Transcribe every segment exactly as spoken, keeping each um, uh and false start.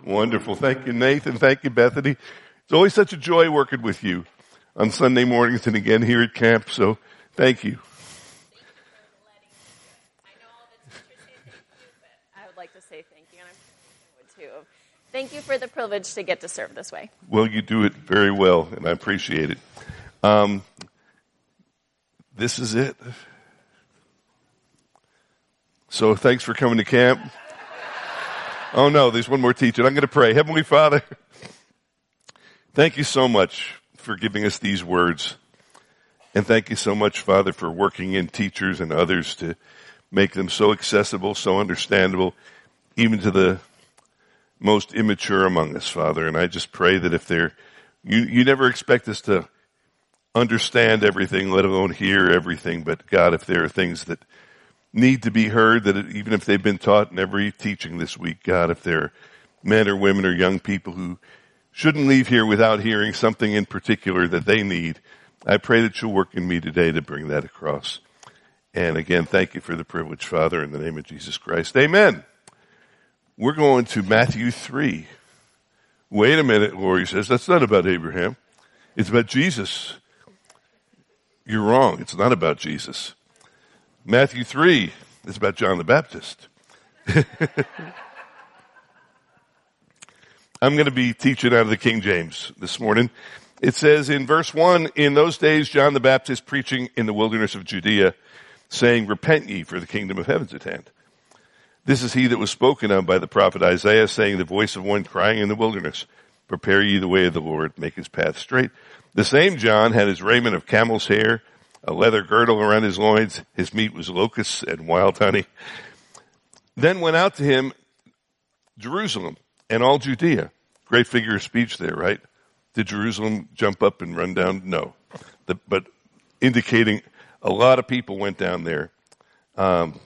Wonderful. Thank you, Nathan. Thank you, Bethany. It's always such a joy working with you on Sunday mornings and again here at camp. So thank you. I would like to say thank you, and I'm sure you would too. Thank you for the privilege to get to serve this way. Well, you do it very well, and I appreciate it. Um, this is it. So thanks for coming to camp. Oh no, there's one more teaching. I'm going to pray. Heavenly Father, thank you so much for giving us these words. And thank you so much, Father, for working in teachers and others to make them so accessible, so understandable, even to the most immature among us, Father. And I just pray that if they're, you, you never expect us to understand everything, let alone hear everything. But God, if there are things that need to be heard, that it, even if they've been taught in every teaching this week, God, if there are men or women or young people who shouldn't leave here without hearing something in particular that they need, I pray that you'll work in me today to bring that across. And again, thank you for the privilege, Father, in the name of Jesus Christ. Amen. We're going to Matthew three. Wait a minute, Lori says, that's not about Abraham. It's about Jesus. You're wrong. It's not about Jesus. Matthew three is about John the Baptist. I'm going to be teaching out of the King James this morning. It says in verse one, in those days John the Baptist preaching in the wilderness of Judea, saying, repent ye, for the kingdom of heaven's at hand. This is he that was spoken of by the prophet Isaiah, saying, the voice of one crying in the wilderness, prepare ye the way of the Lord, make his path straight. The same John had his raiment of camel's hair, a leather girdle around his loins. His meat was locusts and wild honey. Then went out to him Jerusalem and all Judea. Great figure of speech there, right? Did Jerusalem jump up and run down? No. The, but indicating a lot of people went down there um,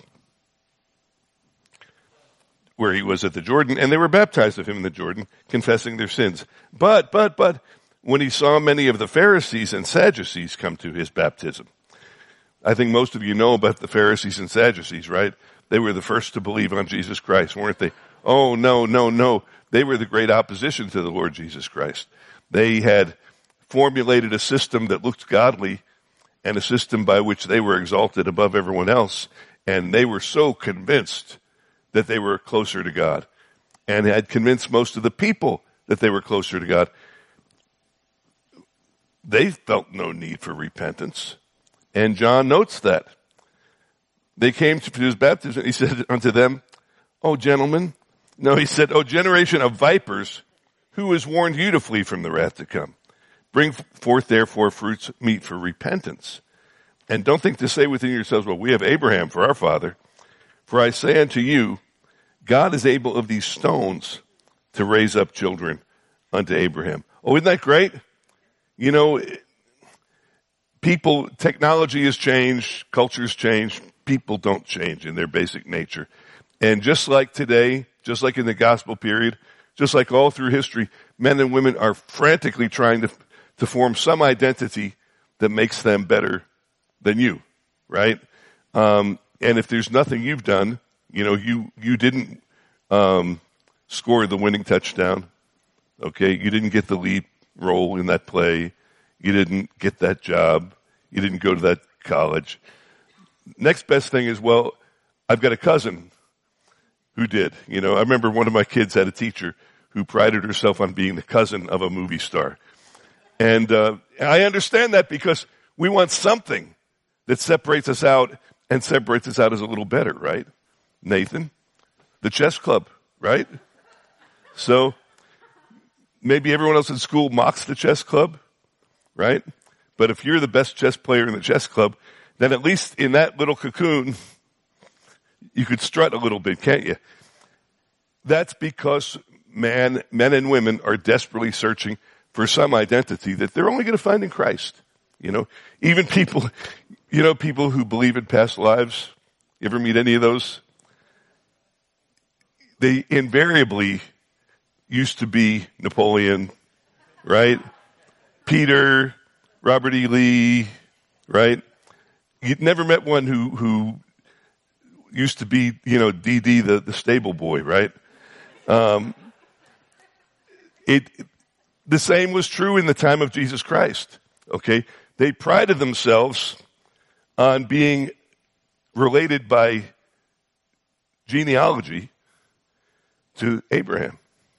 where he was at the Jordan, and they were baptized of him in the Jordan, confessing their sins. But, but, but, when he saw many of the Pharisees and Sadducees come to his baptism. I think most of you know about the Pharisees and Sadducees, right? They were the first to believe on Jesus Christ, weren't they? Oh, no, no, no. They were the great opposition to the Lord Jesus Christ. They had formulated a system that looked godly and a system by which they were exalted above everyone else. And they were so convinced that they were closer to God and had convinced most of the people that they were closer to God. They felt no need for repentance. And John notes that. They came to his baptism, and he said unto them, O gentlemen, no, he said, O generation of vipers, who has warned you to flee from the wrath to come? Bring forth therefore fruits meet for repentance. And don't think to say within yourselves, well, we have Abraham for our father. For I say unto you, God is able of these stones to raise up children unto Abraham. Oh, isn't that great? You know, people, technology has changed, culture's changed, people don't change in their basic nature. And just like today, just like in the gospel period, just like all through history, men and women are frantically trying to, to form some identity that makes them better than you, right? Um, and if there's nothing you've done, you know, you, you didn't, um, score the winning touchdown, okay? You didn't get the lead role in that play. You didn't get that job. You didn't go to that college. Next best thing is, well, I've got a cousin who did. You know, I remember one of my kids had a teacher who prided herself on being the cousin of a movie star. And uh, I understand that because we want something that separates us out and separates us out as a little better, right? Nathan, the chess club, right? So maybe everyone else in school mocks the chess club, right? But if you're the best chess player in the chess club, then at least in that little cocoon, you could strut a little bit, can't you? That's because man, men and women are desperately searching for some identity that they're only going to find in Christ. You know, even people, you know, people who believe in past lives. You ever meet any of those? They invariably used to be Napoleon, right? Peter, Robert E. Lee, right? You'd never met one who, who used to be, you know, D D, the, the stable boy, right? Um, It, the same was true in the time of Jesus Christ. Okay? They prided themselves on being related by genealogy to Abraham.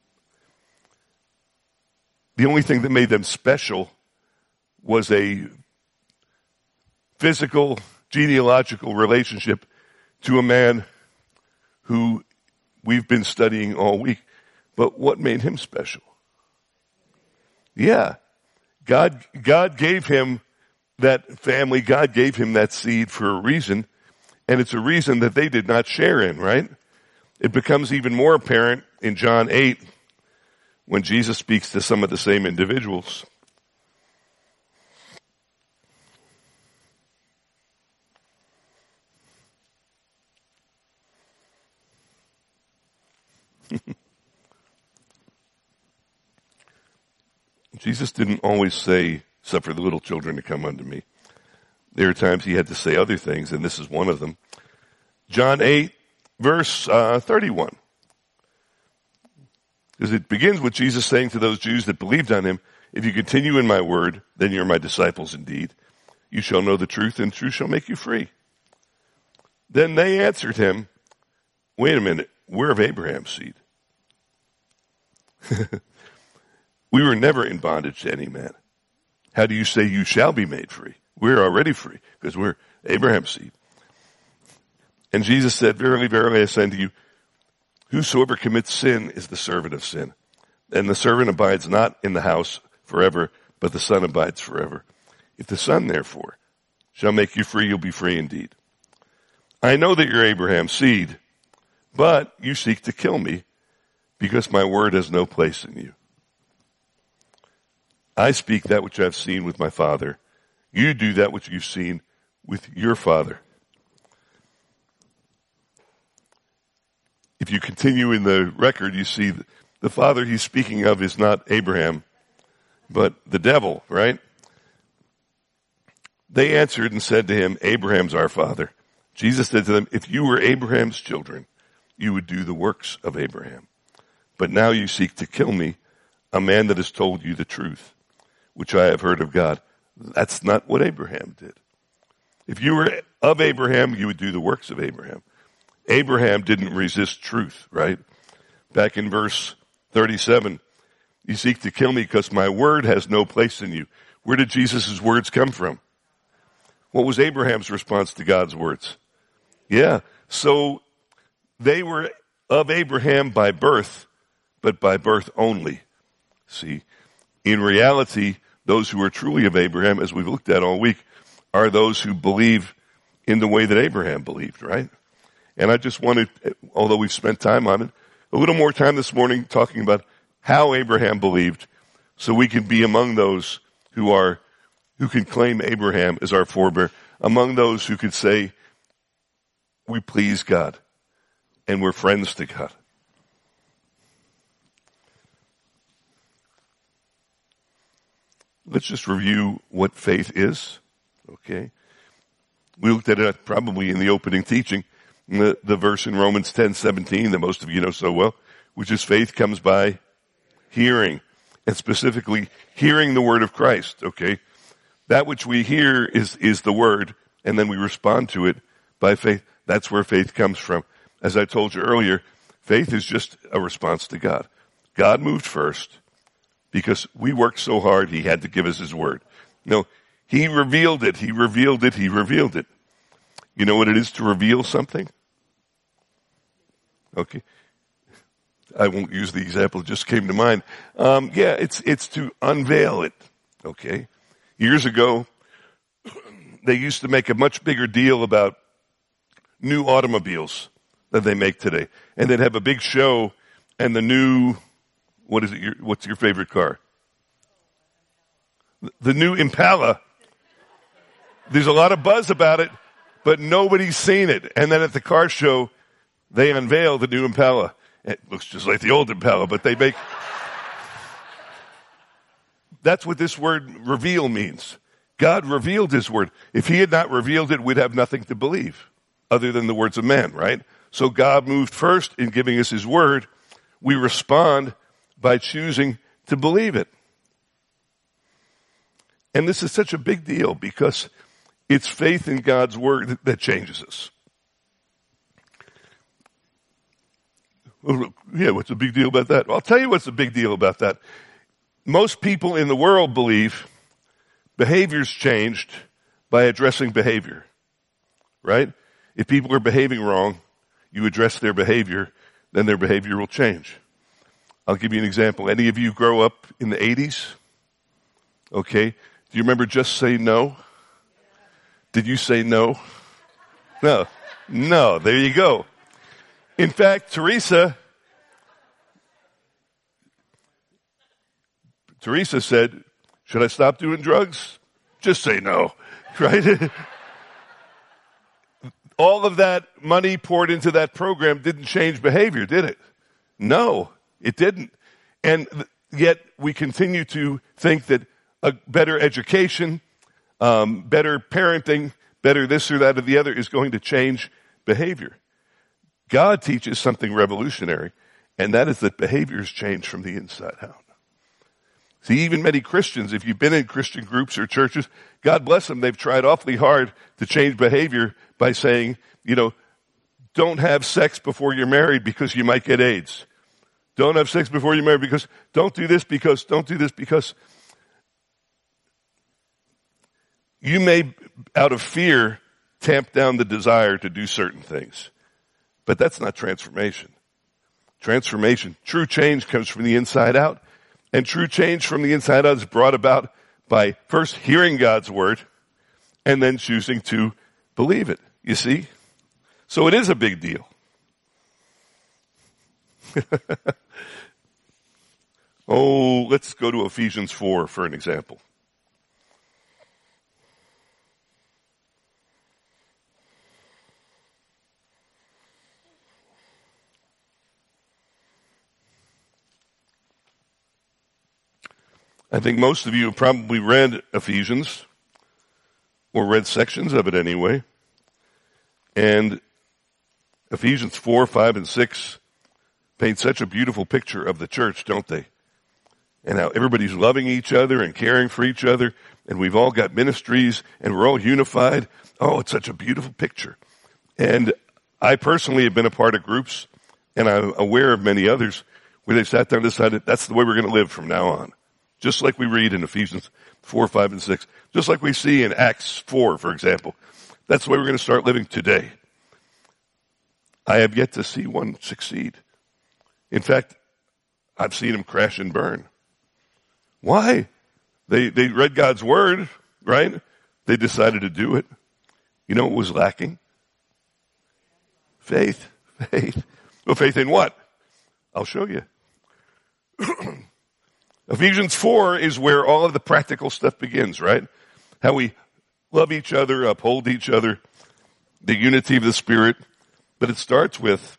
The only thing that made them special was a physical, genealogical relationship to a man who we've been studying all week. But what made him special? Yeah. God, God gave him that family. God gave him that seed for a reason. And it's a reason that they did not share in, right? It becomes even more apparent in John eight when Jesus speaks to some of the same individuals. Jesus didn't always say, suffer the little children to come unto me. There are times he had to say other things, and this is one of them. John eight, verse uh, thirty-one. Because it begins with Jesus saying to those Jews that believed on him, if you continue in my word, then you're my disciples indeed. You shall know the truth, and truth shall make you free. Then they answered him, wait a minute, we're of Abraham's seed. We were never in bondage to any man. How do you say you shall be made free? We're already free because we're Abraham's seed. And Jesus said, verily, verily, I say unto you, whosoever commits sin is the servant of sin. And the servant abides not in the house forever, but the Son abides forever. If the Son, therefore, shall make you free, you'll be free indeed. I know that you're Abraham's seed, but you seek to kill me because my word has no place in you. I speak that which I've seen with my Father. You do that which you've seen with your father. If you continue in the record, you see the father he's speaking of is not Abraham, but the devil, right? They answered and said to him, Abraham's our father. Jesus said to them, if you were Abraham's children, you would do the works of Abraham. But now you seek to kill me, a man that has told you the truth, which I have heard of God. That's not what Abraham did. If you were of Abraham, you would do the works of Abraham. Abraham didn't resist truth, right? Back in verse thirty-seven, you seek to kill me because my word has no place in you. Where did Jesus' words come from? What was Abraham's response to God's words? Yeah, so they were of Abraham by birth, but by birth only. See, in reality, those who are truly of Abraham, as we've looked at all week, are those who believe in the way that Abraham believed, right? And I just wanted, although we've spent time on it, a little more time this morning talking about how Abraham believed so we can be among those who are, who can claim Abraham as our forebear, among those who could say, we please God and we're friends to God. Let's just review what faith is, okay? We looked at it probably in the opening teaching, the, the verse in Romans ten seventeen that most of you know so well, which is faith comes by hearing, and specifically hearing the word of Christ, okay? That which we hear is, is the word, and then we respond to it by faith. That's where faith comes from. As I told you earlier, faith is just a response to God. God moved first. Because we worked so hard, he had to give us his word. No, he revealed it, he revealed it, he revealed it. You know what it is to reveal something? Okay. I won't use the example, it just came to mind. Um, yeah, it's, it's to unveil it. Okay. Years ago, they used to make a much bigger deal about new automobiles than they make today. And they'd have a big show and the new, what is it? Your, what's your favorite car? The new Impala. There's a lot of buzz about it, but nobody's seen it. And then at the car show, they unveil the new Impala. It looks just like the old Impala, but they make... That's what this word reveal means. God revealed his word. If he had not revealed it, we'd have nothing to believe other than the words of man, right? So God moved first in giving us his word. We respond by choosing to believe it. And this is such a big deal because it's faith in God's word that, that changes us. Well, yeah, what's the big deal about that? Well, I'll tell you what's the big deal about that. Most people in the world believe behavior's changed by addressing behavior, right? If people are behaving wrong, you address their behavior, then their behavior will change. I'll give you an example. Any of you grow up in the eighties? Okay. Do you remember Just Say No? Did you say no? No. No. There you go. In fact, Teresa, Teresa said, should I stop doing drugs? Just say no, right? All of that money poured into that program didn't change behavior, did it? No, it didn't. And yet we continue to think that a better education, um, better parenting, better this or that or the other is going to change behavior. God teaches something revolutionary, and that is that behaviors change from the inside out. See, even many Christians, if you've been in Christian groups or churches, God bless them, they've tried awfully hard to change behavior by saying, you know, don't have sex before you're married because you might get AIDS. Don't have sex before you're married because, don't do this because, don't do this because. You may, out of fear, tamp down the desire to do certain things. But that's not transformation. Transformation, true change comes from the inside out. And true change from the inside out is brought about by first hearing God's word and then choosing to believe it. You see? So it is a big deal. Oh, let's go to Ephesians four for an example. I think most of you have probably read Ephesians, or read sections of it anyway. And Ephesians four, five, and six paint such a beautiful picture of the church, don't they? And how everybody's loving each other and caring for each other, and we've all got ministries, and we're all unified. Oh, it's such a beautiful picture. And I personally have been a part of groups, and I'm aware of many others, where they sat down and decided that's the way we're going to live from now on. Just like we read in Ephesians four, five, and six. Just like we see in Acts four, for example. That's the way we're going to start living today. I have yet to see one succeed. In fact, I've seen them crash and burn. Why? They they read God's word, right? They decided to do it. You know what was lacking? Faith. Faith. Well, faith in what? I'll show you. Ephesians four is where all of the practical stuff begins, right? How we love each other, uphold each other, the unity of the Spirit. But it starts with,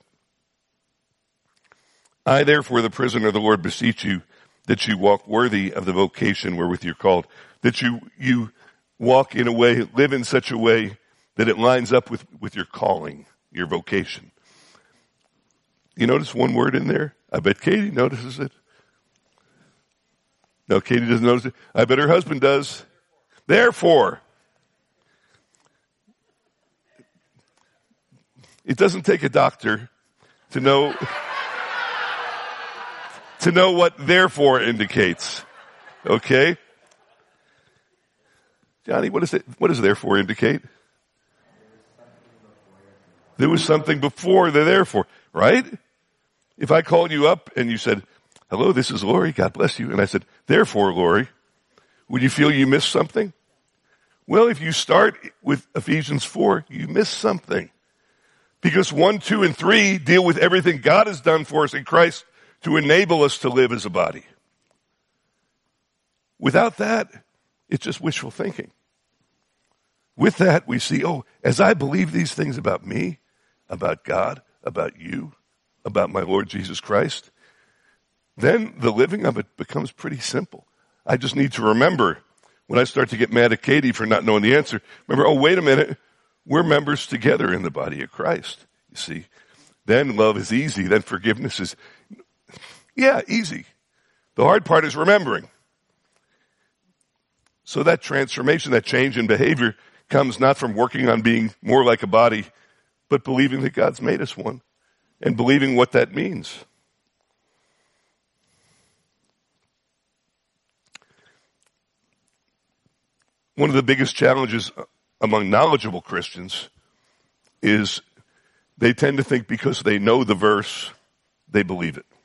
I therefore, the prisoner of the Lord, beseech you that you walk worthy of the vocation wherewith you're called. That you, you walk in a way, live in such a way that it lines up with, with your calling, your vocation. You notice one word in there? I bet Katie notices it. No, Katie doesn't notice it. I bet her husband does. Therefore. It doesn't take a doctor to know to know what therefore indicates. Okay? Johnny, what is it? What does therefore indicate? There was something before the therefore, right? If I called you up and you said, hello, this is Lori, God bless you. And I said, therefore, Lori, would you feel you missed something? Well, if you start with Ephesians four, you miss something. Because one, two, and three deal with everything God has done for us in Christ to enable us to live as a body. Without that, it's just wishful thinking. With that, we see, oh, as I believe these things about me, about God, about you, about my Lord Jesus Christ, then the living of it becomes pretty simple. I just need to remember when I start to get mad at Katie for not knowing the answer, remember, oh, wait a minute, we're members together in the body of Christ, you see. Then love is easy. Then forgiveness is, yeah, easy. The hard part is remembering. So that transformation, that change in behavior comes not from working on being more like a body, but believing that God's made us one and believing what that means. One of the biggest challenges among knowledgeable Christians is they tend to think because they know the verse, they believe it.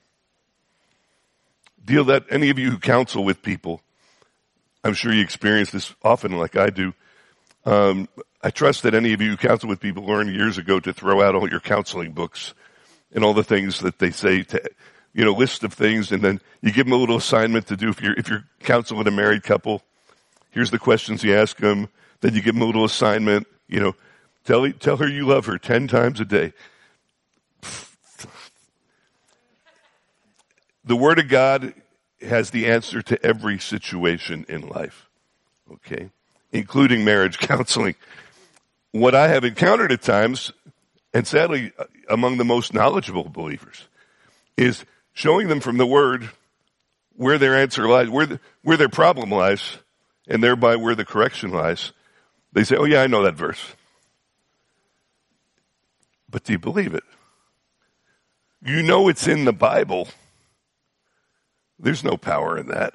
Deal that, any of you who counsel with people, I'm sure you experience this often like I do. Um, I trust that any of you who counsel with people learned years ago to throw out all your counseling books and all the things that they say to, you know, list of things, and then you give them a little assignment to do if you're, if you're counseling a married couple. Here's the questions you ask them. Then you give them a little assignment. You know, tell tell her you love her ten times a day. The Word of God has the answer to every situation in life, okay, including marriage counseling. What I have encountered at times, and sadly among the most knowledgeable believers, is showing them from the Word where their answer lies, where the, where their problem lies, and thereby where the correction lies. They say, oh yeah, I know that verse. But do you believe it? You know it's in the Bible. There's no power in that.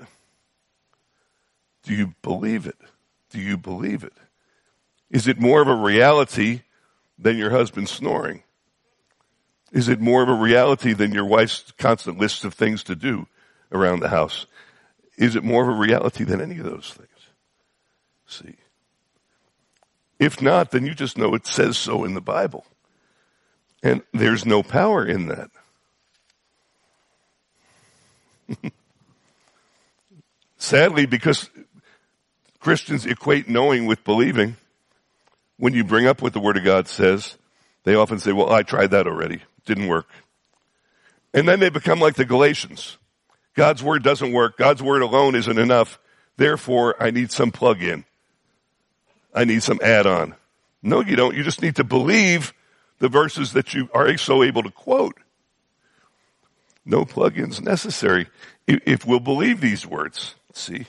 Do you believe it? Do you believe it? Is it more of a reality than your husband snoring? Is it more of a reality than your wife's constant list of things to do around the house? Is it more of a reality than any of those things? See. If not, then you just know it says so in the Bible. And there's no power in that. Sadly, because Christians equate knowing with believing, when you bring up what the Word of God says, they often say, well, I tried that already. Didn't work. And then they become like the Galatians. God's Word doesn't work. God's Word alone isn't enough. Therefore, I need some plug-in. I need some add-on. No, you don't. You just need to believe the verses that you are so able to quote. No plug-ins necessary if we'll believe these words. See?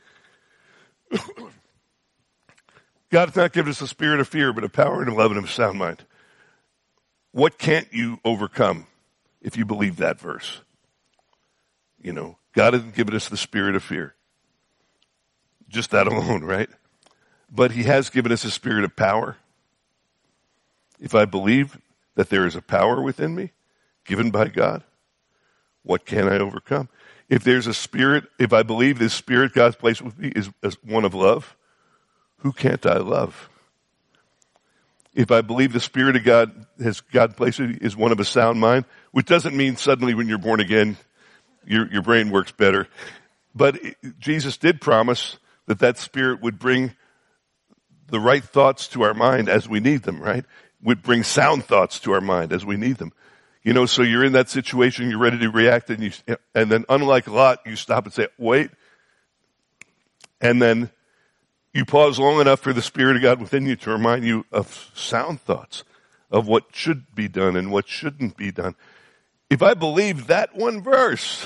God has not given us a spirit of fear, but a power and a love and a sound mind. What can't you overcome if you believe that verse? You know, God hasn't given us the spirit of fear. Just that alone, right? But he has given us a spirit of power. If I believe that there is a power within me, given by God, what can I overcome? If there's a spirit, if I believe this spirit God's placed with me is, is one of love, who can't I love? If I believe the Spirit of God has God placed with me is one of a sound mind, which doesn't mean suddenly when you're born again, your, your brain works better. But Jesus did promise that that Spirit would bring the right thoughts to our mind as we need them, right? Would bring sound thoughts to our mind as we need them. You know, so you're in that situation, you're ready to react, and you, and then unlike Lot, you stop and say, wait. And then you pause long enough for the Spirit of God within you to remind you of sound thoughts, of what should be done and what shouldn't be done. If I believe that one verse,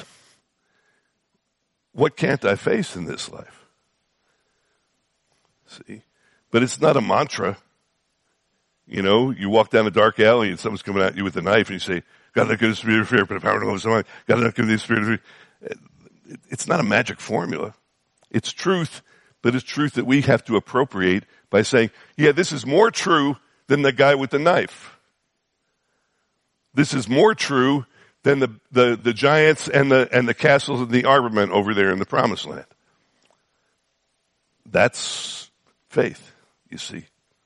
what can't I face in this life? See? But it's not a mantra. You know, you walk down a dark alley and someone's coming at you with a knife and you say, God, not give the spirit of fear, but a power and love someone. God, not give the spirit of fear. It's not a magic formula. It's truth, but it's truth that we have to appropriate by saying, yeah, this is more true than the guy with the knife. This is more true than the, the, the giants and the, and the castles and the armament over there in the promised land. That's faith, you see.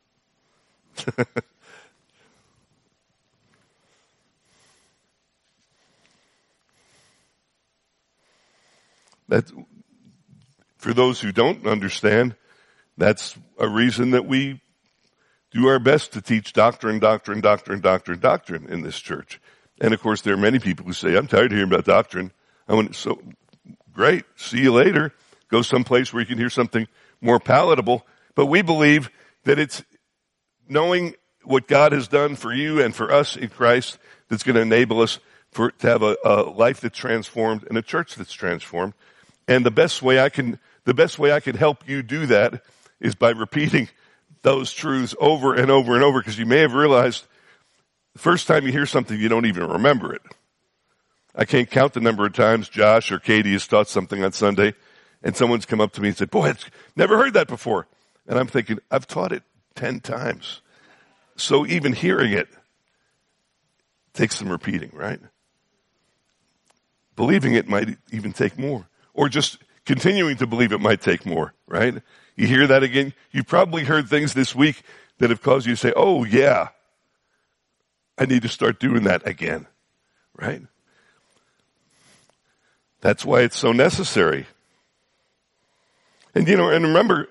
That, for those who don't understand, that's a reason that we do our best to teach doctrine, doctrine, doctrine, doctrine, doctrine in this church. And of course, there are many people who say, I'm tired of hearing about doctrine. I want so great. See you later. Go someplace where you can hear something more palatable. But we believe that it's knowing what God has done for you and for us in Christ that's going to enable us for to have a, a life that's transformed and a church that's transformed. And the best way I can, the best way I can help you do that is by repeating those truths over and over and over, because you may have realized the first time you hear something, you don't even remember it. I can't count the number of times Josh or Katie has taught something on Sunday, and someone's come up to me and said, boy, I've never heard that before. And I'm thinking, I've taught it ten times. So even hearing it takes some repeating, right? Believing it might even take more. Or just continuing to believe it might take more, right? You hear that again? You probably heard things this week that have caused you to say, oh yeah, I need to start doing that again, right? That's why it's so necessary. And you know, and remember,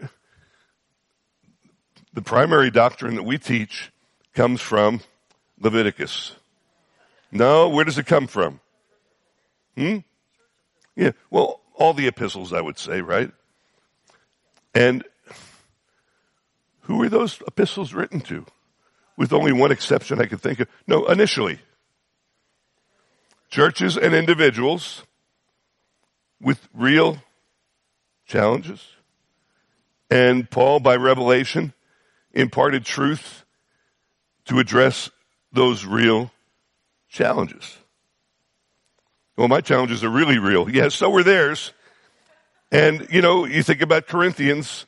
the primary doctrine that we teach comes from Leviticus. No, where does it come from? Hmm? Yeah, well, all the epistles, I would say, right? And who are those epistles written to? With only one exception I could think of. No, initially. Churches and individuals with real challenges. And Paul, by revelation, imparted truth to address those real challenges. Well, my challenges are really real. Yes, yeah, so were theirs. And, you know, you think about Corinthians,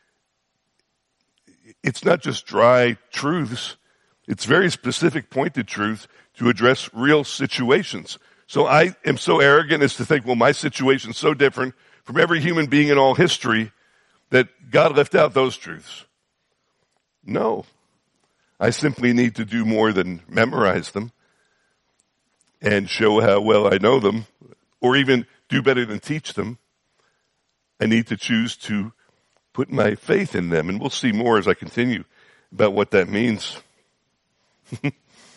it's not just dry truths. It's very specific, pointed truth to address real situations. So I am so arrogant as to think, well, my situation's so different from every human being in all history that God left out those truths. No. I simply need to do more than memorize them and show how well I know them, or even do better than teach them. I need to choose to put my faith in them. And we'll see more as I continue about what that means. You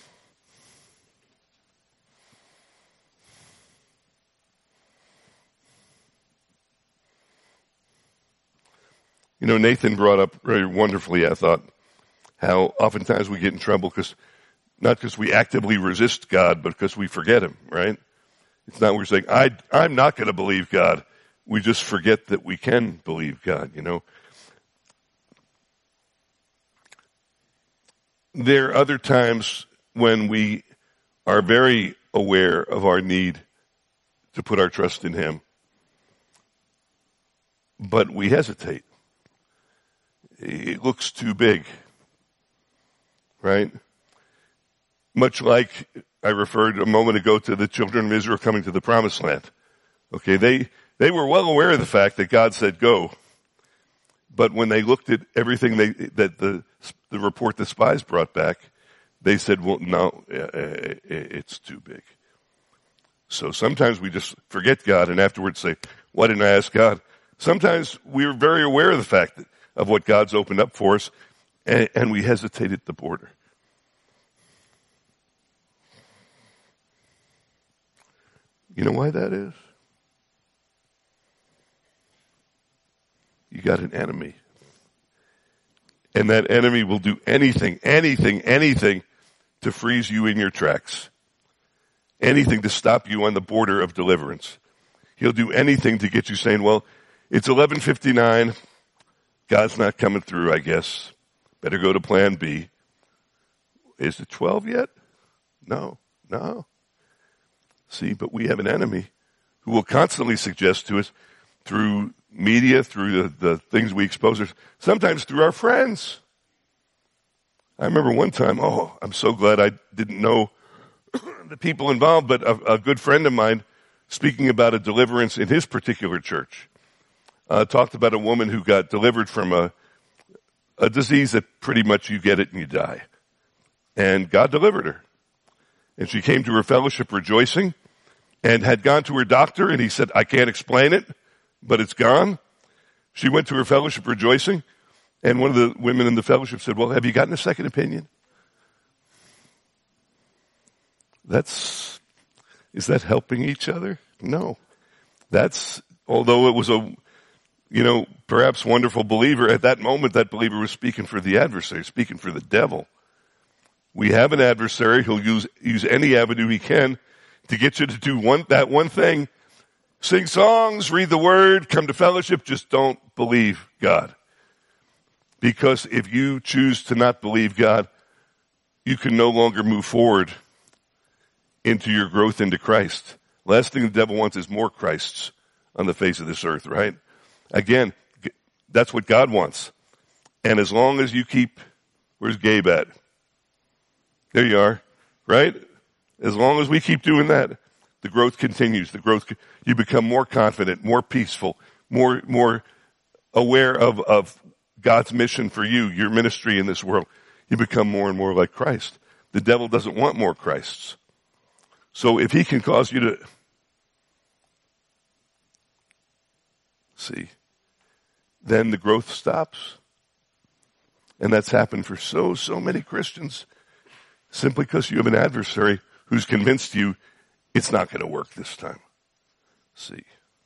know, Nathan brought up very wonderfully, I thought, how oftentimes we get in trouble because, not because we actively resist God, but because we forget Him, right? It's not we're saying, I, I'm not going to believe God. We just forget that we can believe God, you know. There are other times when we are very aware of our need to put our trust in Him, but we hesitate. It looks too big, right? Much like I referred a moment ago to the children of Israel coming to the promised land. Okay, they, they were well aware of the fact that God said go. But when they looked at everything they, that the, the report the spies brought back, they said, well, no, it's too big. So sometimes we just forget God and afterwards say, why didn't I ask God? Sometimes we're very aware of the fact that, of what God's opened up for us, and, and we hesitate at the border. You know why that is? You got an enemy. And that enemy will do anything, anything, anything to freeze you in your tracks. Anything to stop you on the border of deliverance. He'll do anything to get you saying, well, it's eleven fifty-nine. God's not coming through, I guess. Better go to plan B. Is it twelve yet? No, no. See, but we have an enemy who will constantly suggest to us through media, through the, the things we expose ourselves, sometimes through our friends. I remember one time, oh, I'm so glad I didn't know the people involved, but a, a good friend of mine speaking about a deliverance in his particular church. Uh, talked about a woman who got delivered from a, a disease that pretty much you get it and you die. And God delivered her. And she came to her fellowship rejoicing and had gone to her doctor and he said, I can't explain it, but it's gone. She went to her fellowship rejoicing and one of the women in the fellowship said, well, have you gotten a second opinion? That's, is that helping each other? No. That's, although it was a, you know, perhaps wonderful believer, at that moment that believer was speaking for the adversary, speaking for the devil. We have an adversary who'll use, use any avenue he can to get you to do one that one thing. Sing songs, read the word, come to fellowship, just don't believe God. Because if you choose to not believe God, you can no longer move forward into your growth into Christ. Last thing the devil wants is more Christs on the face of this earth, right? Again, that's what God wants. And as long as you keep, where's Gabe at? There you are, right? As long as we keep doing that, the growth continues. The growth, you become more confident, more peaceful, more, more aware of, of God's mission for you, your ministry in this world. You become more and more like Christ. The devil doesn't want more Christs. So if he can cause you to see, then the growth stops. And that's happened for so, so many Christians simply because you have an adversary who's convinced you it's not going to work this time. See.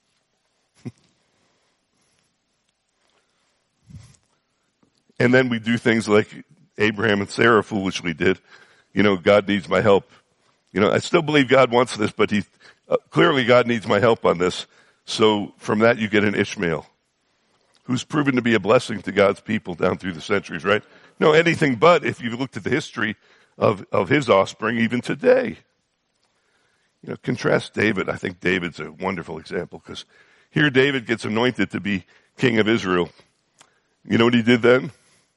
And then we do things like Abraham and Sarah foolishly did. You know, God needs my help. You know, I still believe God wants this, but he, uh, clearly God needs my help on this. So from that you get an Ishmael, who's proven to be a blessing to God's people down through the centuries, right? No, anything but if you've looked at the history of, of his offspring even today. You know, contrast David. I think David's a wonderful example because here David gets anointed to be king of Israel. You know what he did then?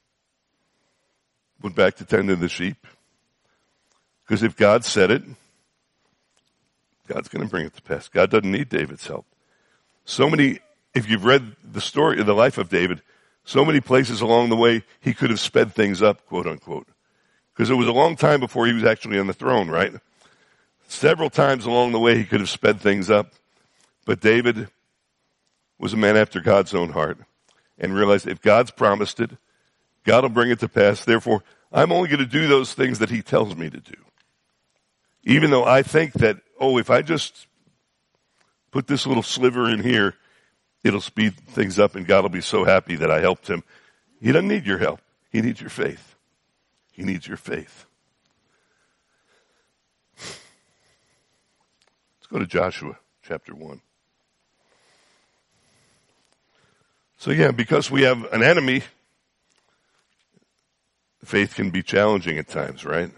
Went back to tending the sheep. Because if God said it, God's going to bring it to pass. God doesn't need David's help. So many, if you've read the story of the life of David, so many places along the way he could have sped things up, quote unquote. Because it was a long time before he was actually on the throne, right? Several times along the way he could have sped things up. But David was a man after God's own heart and realized if God's promised it, God will bring it to pass. Therefore, I'm only going to do those things that he tells me to do. Even though I think that, oh, if I just put this little sliver in here, it'll speed things up and God will be so happy that I helped him. He doesn't need your help. He needs your faith. He needs your faith. Let's go to Joshua chapter one. So yeah, because we have an enemy, faith can be challenging at times, right?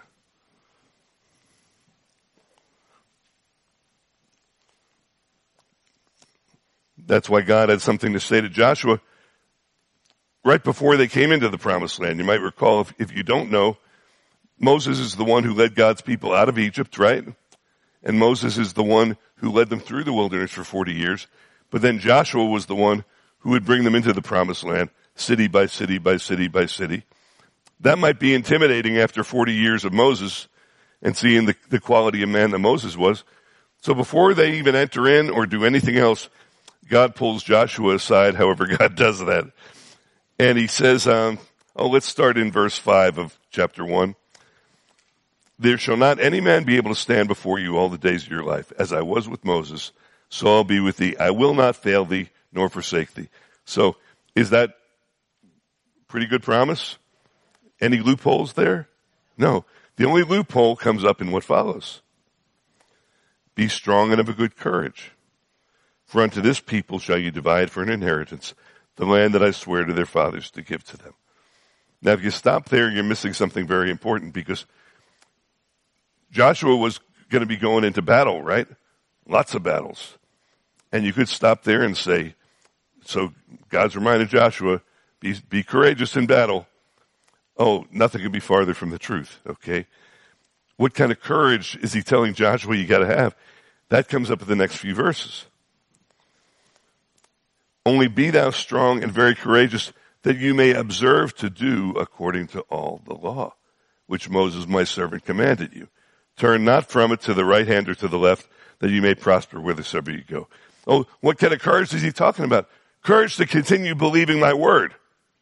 That's why God had something to say to Joshua right before they came into the promised land. You might recall, if, if you don't know, Moses is the one who led God's people out of Egypt, right? And Moses is the one who led them through the wilderness for forty years. But then Joshua was the one who would bring them into the promised land, city by city by city by city. That might be intimidating after forty years of Moses and seeing the, the quality of man that Moses was. So before they even enter in or do anything else, God pulls Joshua aside, however God does that. And he says, um, oh, let's start in verse five of chapter one. There shall not any man be able to stand before you all the days of your life. As I was with Moses, so I'll be with thee. I will not fail thee nor forsake thee. So is that pretty good promise? Any loopholes there? No. The only loophole comes up in what follows. Be strong and of a good courage. For unto this people shall you divide for an inheritance the land that I swear to their fathers to give to them. Now, if you stop there, you're missing something very important because Joshua was going to be going into battle, right? Lots of battles. And you could stop there and say, so God's reminded Joshua, be, be courageous in battle. Oh, nothing could be farther from the truth, okay? What kind of courage is he telling Joshua you got to have? That comes up in the next few verses. Only be thou strong and very courageous, that you may observe to do according to all the law, which Moses my servant commanded you. Turn not from it to the right hand or to the left, that you may prosper whithersoever you go. Oh, what kind of courage is he talking about? Courage to continue believing my word.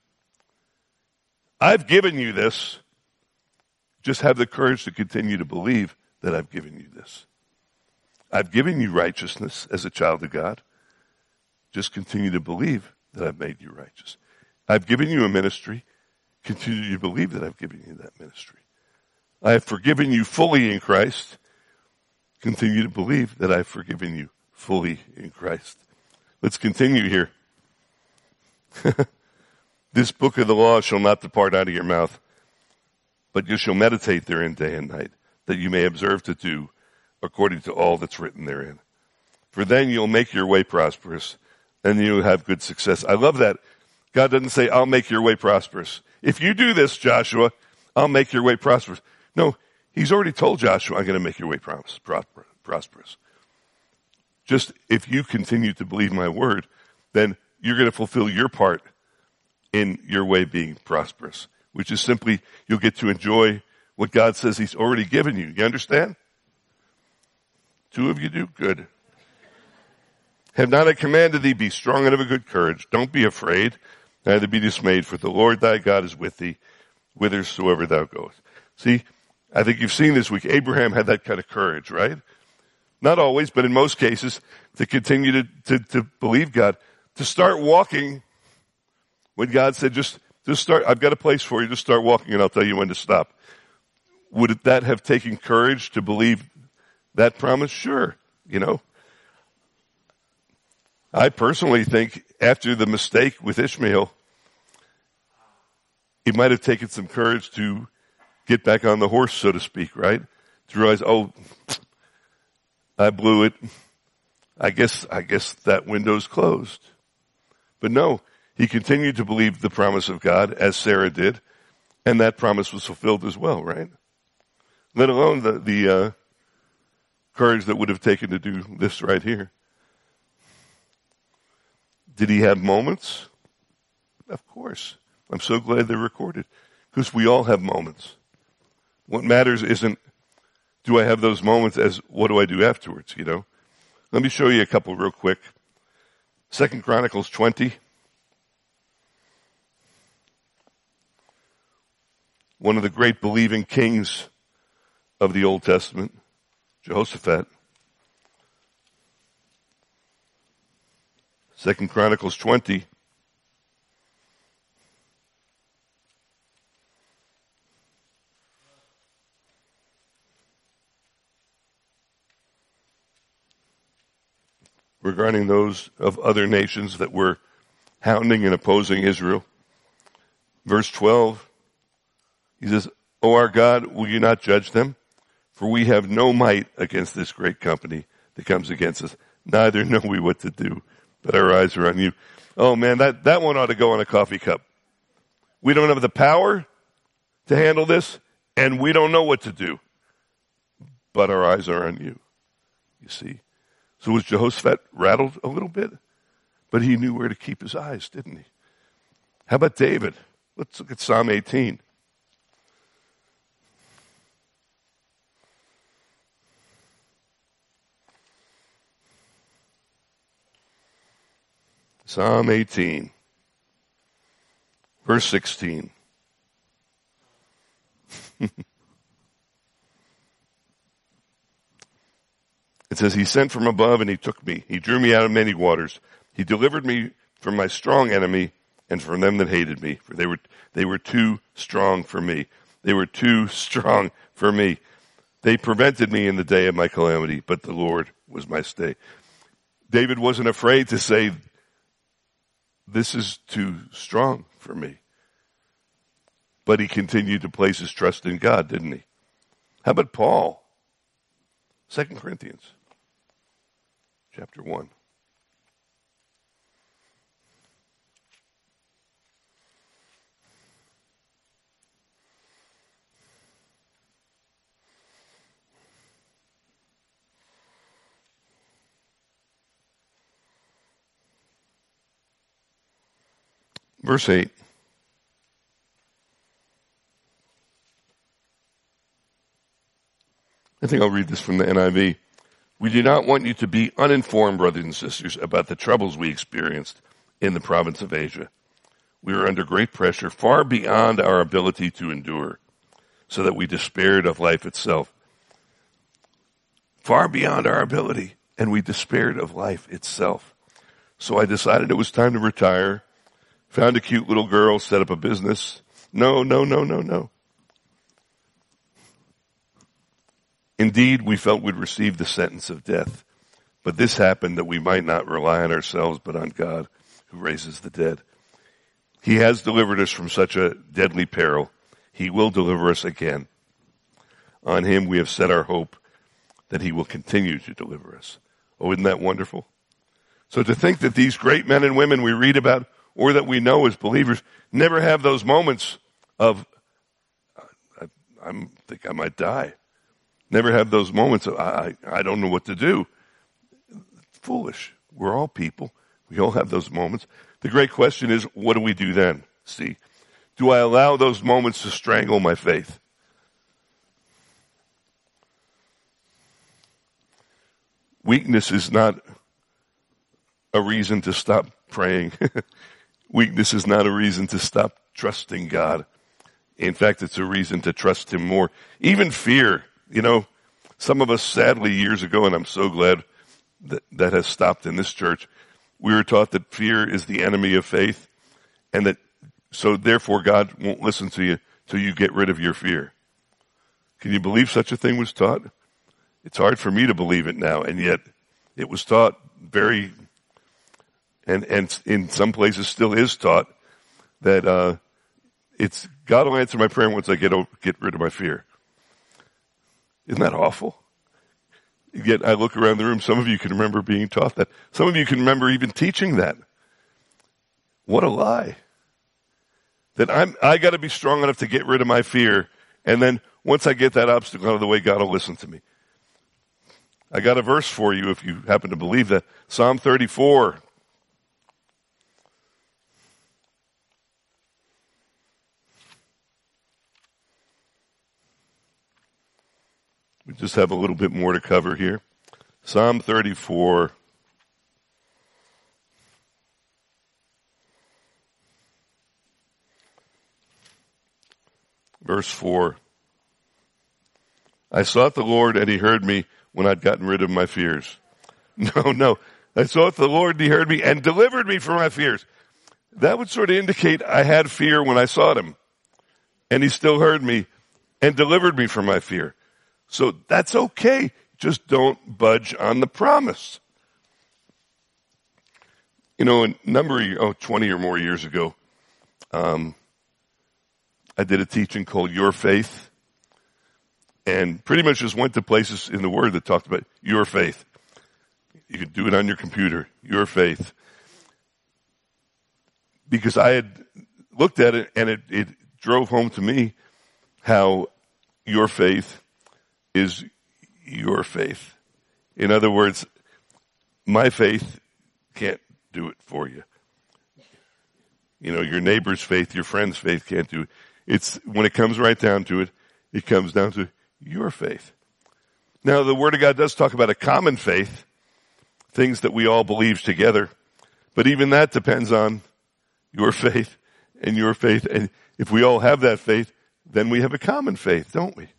I've given you this. Just have the courage to continue to believe that I've given you this. I've given you righteousness as a child of God. Just continue to believe that I've made you righteous. I've given you a ministry. Continue to believe that I've given you that ministry. I have forgiven you fully in Christ. continue to believe that I've forgiven you fully in Christ. Let's continue here. This book of the law shall not depart out of your mouth, but you shall meditate therein day and night, that you may observe to do according to all that's written therein. For then you'll make your way prosperous, and you'll have good success. I love that. God doesn't say, I'll make your way prosperous. If you do this, Joshua, I'll make your way prosperous. No, he's already told Joshua, I'm going to make your way prosperous. Just if you continue to believe my word, then you're going to fulfill your part in your way being prosperous, which is simply you'll get to enjoy what God says he's already given you. You understand? Two of you do? Good. Have not I commanded thee, be strong and of a good courage. Don't be afraid, neither be dismayed, for the Lord thy God is with thee, whithersoever thou goest. See, I think you've seen this week, Abraham had that kind of courage, right? Not always, but in most cases, to continue to, to, to believe God, to start walking when God said, just, just start, I've got a place for you, just start walking and I'll tell you when to stop. Would that have taken courage to believe that promise? Sure, you know. I personally think after the mistake with Ishmael, it might have taken some courage to get back on the horse, so to speak, right? To realize, oh, I blew it. I guess, I guess that window's closed. But no, he continued to believe the promise of God, as Sarah did, and that promise was fulfilled as well, right? Let alone the, the uh, courage that would have taken to do this right here. Did he have moments? Of course. I'm so glad they're recorded, because we all have moments. What matters isn't, do I have those moments, as what do I do afterwards, you know? Let me show you a couple real quick. Second Chronicles twenty. One of the great believing kings of the Old Testament, Jehoshaphat. Second Chronicles twenty. Regarding those of other nations that were hounding and opposing Israel. Verse twelve, he says, O our God, will you not judge them? For we have no might against this great company that comes against us. Neither know we what to do, but our eyes are on you. Oh man, that, that one ought to go on a coffee cup. We don't have the power to handle this, and we don't know what to do, but our eyes are on you. You see? So was Jehoshaphat rattled a little bit? But he knew where to keep his eyes, didn't he? How about David? Let's look at Psalm eighteen. Psalm eighteen, verse sixteen. It says, he sent from above and he took me. He drew me out of many waters. He delivered me from my strong enemy and from them that hated me. For they were, they were too strong for me. They were too strong for me. They prevented me in the day of my calamity, but the Lord was my stay. David wasn't afraid to say, this is too strong for me. But he continued to place his trust in God, didn't he? How about Paul? Second Corinthians. Chapter one. Verse eight. I think I'll read this from the N I V. We do not want you to be uninformed, brothers and sisters, about the troubles we experienced in the province of Asia. We were under great pressure, far beyond our ability to endure, so that we despaired of life itself. Far beyond our ability, and we despaired of life itself. So I decided it was time to retire, found a cute little girl, set up a business. No, no, no, no, no. Indeed, we felt we'd receive the sentence of death. But this happened that we might not rely on ourselves, but on God who raises the dead. He has delivered us from such a deadly peril. He will deliver us again. On him we have set our hope that he will continue to deliver us. Oh, isn't that wonderful? So to think that these great men and women we read about or that we know as believers never have those moments of, I, I think I might die. Never have those moments of, I, I don't know what to do. Foolish. We're all people. We all have those moments. The great question is, what do we do then? See, do I allow those moments to strangle my faith? Weakness is not a reason to stop praying. Weakness is not a reason to stop trusting God. In fact, it's a reason to trust him more. Even fear, you know, some of us sadly years ago, and I'm so glad that that has stopped in this church, we were taught that fear is the enemy of faith, and that so therefore God won't listen to you till you get rid of your fear. Can you believe such a thing was taught? It's hard for me to believe it now, and yet it was taught very, and and in some places still is taught, that uh, it's God will answer my prayer once I get over, get rid of my fear. Isn't that awful? Yet I look around the room, some of you can remember being taught that. Some of you can remember even teaching that. What a lie. That I'm, I gotta be strong enough to get rid of my fear, and then once I get that obstacle out of the way, God will listen to me. I got a verse for you if you happen to believe that. Psalm thirty-four. We just have a little bit more to cover here. Psalm thirty-four. Verse four. I sought the Lord and he heard me when I'd gotten rid of my fears. No, no. I sought the Lord and he heard me and delivered me from my fears. That would sort of indicate I had fear when I sought him. And he still heard me and delivered me from my fear. So that's okay. Just don't budge on the promise. You know, a number of, oh, twenty or more years ago, um, I did a teaching called Your Faith. And pretty much just went to places in the Word that talked about your faith. You could do it on your computer, your faith. Because I had looked at it and it, it drove home to me how your faith is your faith. In other words, my faith can't do it for you. You know, your neighbor's faith, your friend's faith can't do it. It's, when it comes right down to it, it comes down to your faith. Now, the Word of God does talk about a common faith, things that we all believe together, but even that depends on your faith and your faith. And if we all have that faith, then we have a common faith, don't we?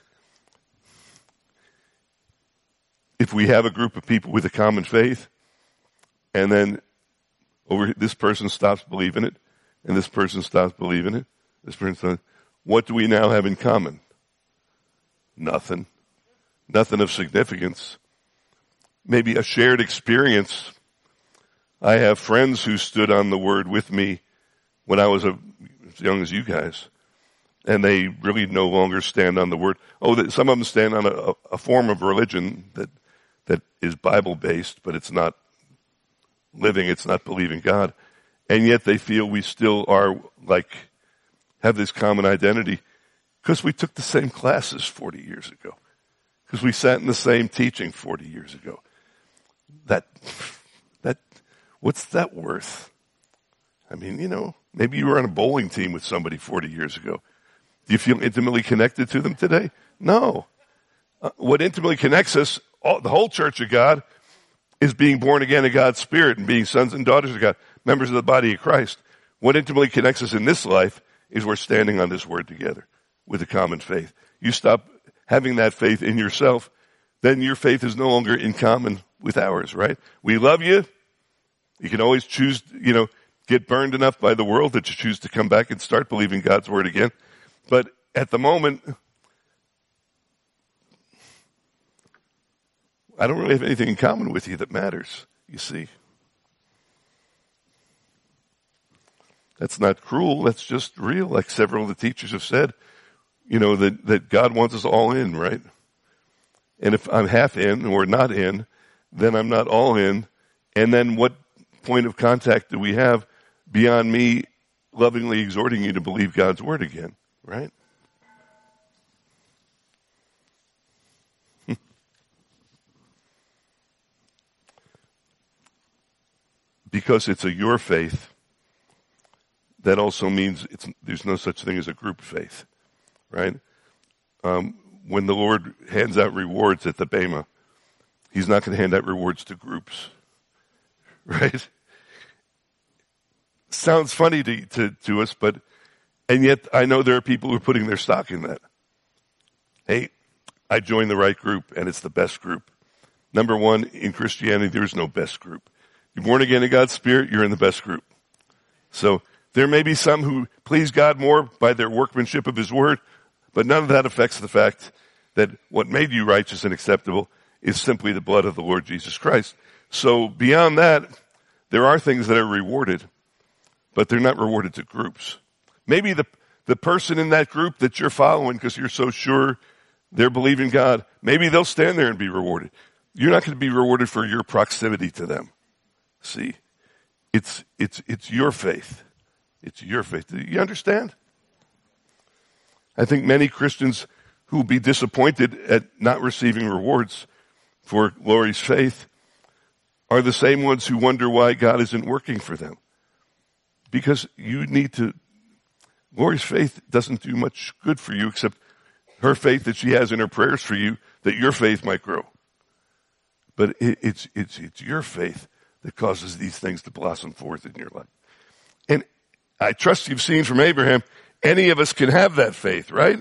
If we have a group of people with a common faith, and then over this person stops believing it, and this person stops believing it, this person stops, what do we now have in common? Nothing. Nothing of significance. Maybe a shared experience. I have friends who stood on the Word with me when I was a, as young as you guys. And they really no longer stand on the Word. Oh, some of them stand on a, a form of religion that that is Bible-based, but it's not living, it's not believing God. And yet they feel we still are like, have this common identity. Because we took the same classes forty years ago. Because we sat in the same teaching forty years ago. That, that, what's that worth? I mean, you know, maybe you were on a bowling team with somebody forty years ago. Do you feel intimately connected to them today? No. Uh, what intimately connects us, all, the whole church of God, is being born again of God's Spirit and being sons and daughters of God, members of the body of Christ. What intimately connects us in this life is we're standing on this Word together with a common faith. You stop having that faith in yourself, then your faith is no longer in common with ours, right? We love you. You can always choose, you know, get burned enough by the world that you choose to come back and start believing God's Word again. But at the moment, I don't really have anything in common with you that matters, you see. That's not cruel. That's just real. Like several of the teachers have said, you know, that, that God wants us all in, right? And if I'm half in or not in, then I'm not all in. And then what point of contact do we have beyond me lovingly exhorting you to believe God's word again, right? Because it's a your faith, that also means it's, there's no such thing as a group faith, right? Um, when the Lord hands out rewards at the Bema, he's not going to hand out rewards to groups, right? Sounds funny to, to, to us, but, and yet I know there are people who are putting their stock in that. Hey, I joined the right group and it's the best group. Number one, in Christianity, there's no best group. You're born again in God's Spirit, you're in the best group. So there may be some who please God more by their workmanship of his word, but none of that affects the fact that what made you righteous and acceptable is simply the blood of the Lord Jesus Christ. So beyond that, there are things that are rewarded, but they're not rewarded to groups. Maybe the, the person in that group that you're following because you're so sure they're believing God, maybe they'll stand there and be rewarded. You're not going to be rewarded for your proximity to them. See, it's, it's, it's your faith. It's your faith. Do you understand? I think many Christians who will be disappointed at not receiving rewards for Lori's faith are the same ones who wonder why God isn't working for them. Because you need to, Lori's faith doesn't do much good for you except her faith that she has in her prayers for you, that your faith might grow. But it, it's, it's, it's your faith that causes these things to blossom forth in your life. And I trust you've seen from Abraham, any of us can have that faith, right?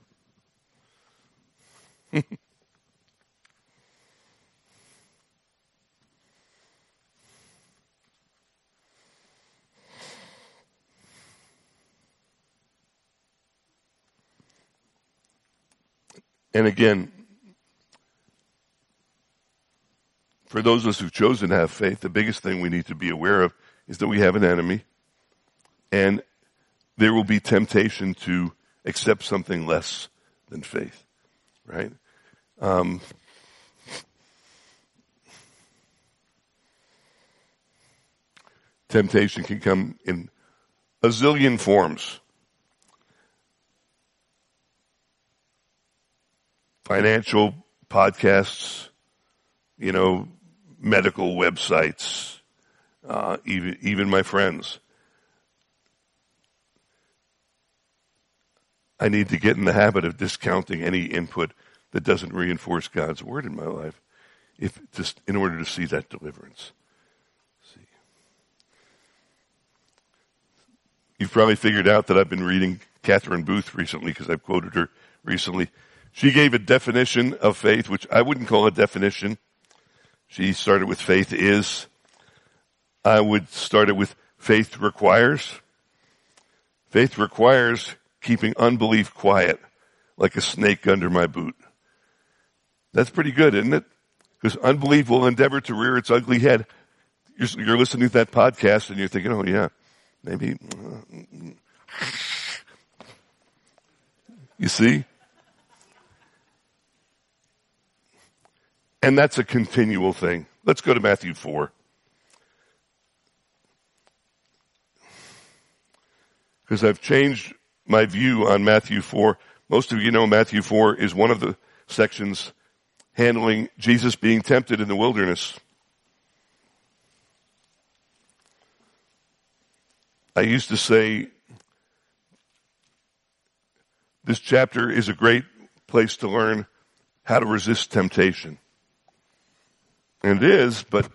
And again, for those of us who've chosen to have faith, the biggest thing we need to be aware of is that we have an enemy, and there will be temptation to accept something less than faith, right? Um, temptation can come in a zillion forms. Financial podcasts, you know, medical websites, uh, even, even my friends. I need to get in the habit of discounting any input that doesn't reinforce God's word in my life, if just in order to see that deliverance. See. You've probably figured out that I've been reading Catherine Booth recently because I've quoted her recently. She gave a definition of faith, which I wouldn't call a definition. She started with faith is. I would start it with faith requires. Faith requires keeping unbelief quiet, like a snake under my boot. That's pretty good, isn't it? Because unbelief will endeavor to rear its ugly head. You're, you're listening to that podcast and you're thinking, oh yeah, maybe. You see? And that's a continual thing. Let's go to Matthew four. Because I've changed my view on Matthew four. Most of you know Matthew four is one of the sections handling Jesus being tempted in the wilderness. I used to say this chapter is a great place to learn how to resist temptation. And it is, but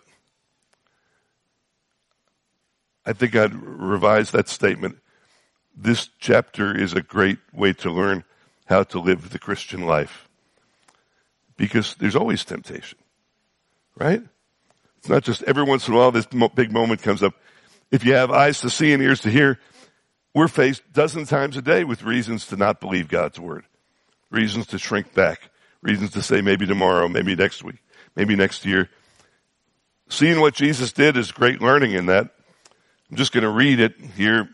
I think I'd revise that statement. This chapter is a great way to learn how to live the Christian life. Because there's always temptation, right? It's not just every once in a while this big moment comes up. If you have eyes to see and ears to hear, we're faced dozens of times a day with reasons to not believe God's word. Reasons to shrink back. Reasons to say maybe tomorrow, maybe next week. maybe next year. Seeing what Jesus did is great learning in that. I'm just going to read it here.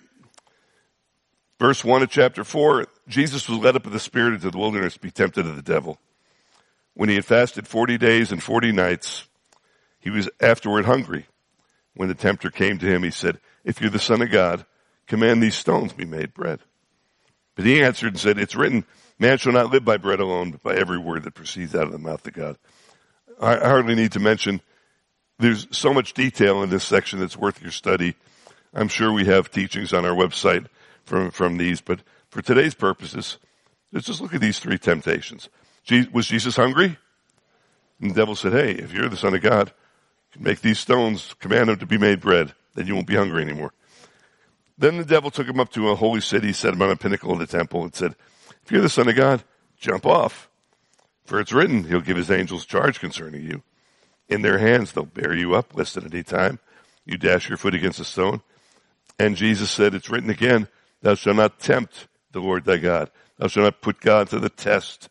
Verse one of chapter four, Jesus was led up of the Spirit into the wilderness to be tempted of the devil. When he had fasted forty days and forty nights, he was afterward hungry. When the tempter came to him, he said, if you're the Son of God, command these stones be made bread. But he answered and said, it's written, man shall not live by bread alone, but by every word that proceeds out of the mouth of God. I hardly need to mention, there's so much detail in this section that's worth your study. I'm sure we have teachings on our website from, from these, but for today's purposes, let's just look at these three temptations. Was Jesus hungry? And the devil said, hey, if you're the Son of God, make these stones, command them to be made bread, then you won't be hungry anymore. Then the devil took him up to a holy city, set him on a pinnacle of the temple, and said, if you're the Son of God, jump off. For it's written, he'll give his angels charge concerning you. In their hands they'll bear you up, lest at any time you dash your foot against a stone. And Jesus said, it's written again, thou shalt not tempt the Lord thy God. Thou shalt not put God to the test.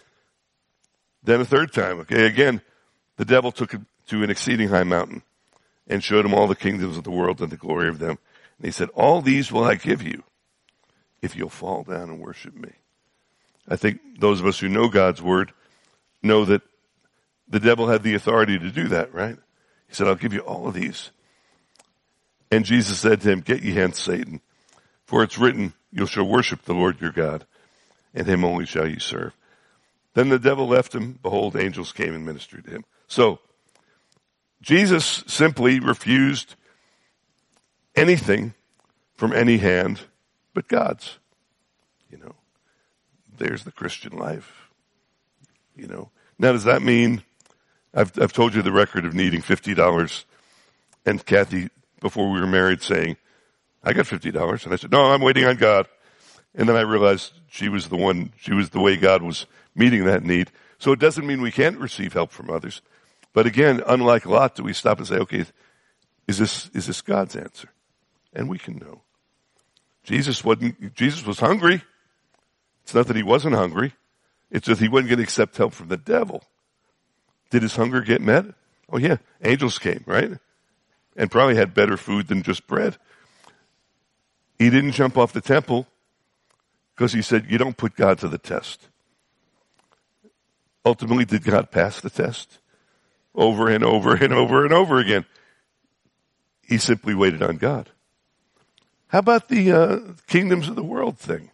Then a third time, okay, again, the devil took him to an exceeding high mountain and showed him all the kingdoms of the world and the glory of them. And he said, all these will I give you if you'll fall down and worship me. I think those of us who know God's word know that the devil had the authority to do that, right? He said, I'll give you all of these. And Jesus said to him, get ye hence, Satan, for it's written, you shall worship the Lord your God, and him only shall ye serve. Then the devil left him. Behold, angels came and ministered to him. So, Jesus simply refused anything from any hand but God's. You know, there's the Christian life. You know, now does that mean, I've, I've told you the record of needing fifty dollars, and Kathy, before we were married, saying, I got fifty dollars. And I said, no, I'm waiting on God. And then I realized she was the one, she was the way God was meeting that need. So it doesn't mean we can't receive help from others. But again, unlike Lot, do we stop and say, okay, is this, is this God's answer? And we can know. Jesus wasn't, Jesus was hungry. It's not that he wasn't hungry. It's that he wasn't going to accept help from the devil. Did his hunger get met? Oh yeah, angels came, right? And probably had better food than just bread. He didn't jump off the temple because he said, you don't put God to the test. Ultimately, did God pass the test? Over and over and over and over again. He simply waited on God. How about the uh, kingdoms of the world thing?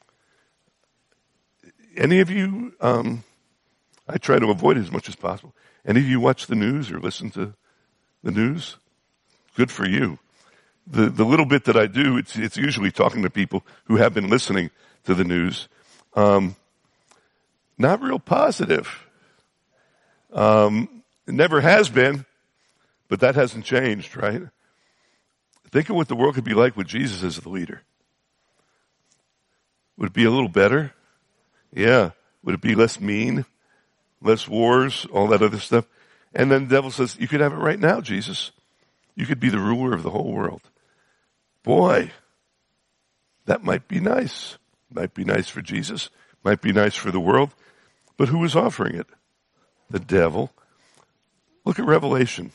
Any of you, um, I try to avoid it as much as possible. Any of you watch the news or listen to the news? Good for you. The the little bit that I do, it's it's usually talking to people who have been listening to the news. Um, not real positive. Um, it never has been, but that hasn't changed, right? Think of what the world could be like with Jesus as the leader. Would it be a little better? Yeah. Would it be less mean? Less wars? All that other stuff? And then the devil says, you could have it right now, Jesus. You could be the ruler of the whole world. Boy, that might be nice. Might be nice for Jesus. Might be nice for the world. But who is offering it? The devil. Look at Revelation.